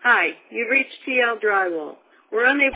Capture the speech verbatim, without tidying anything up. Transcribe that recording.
Hi, you've reached T L Drywall. We're unable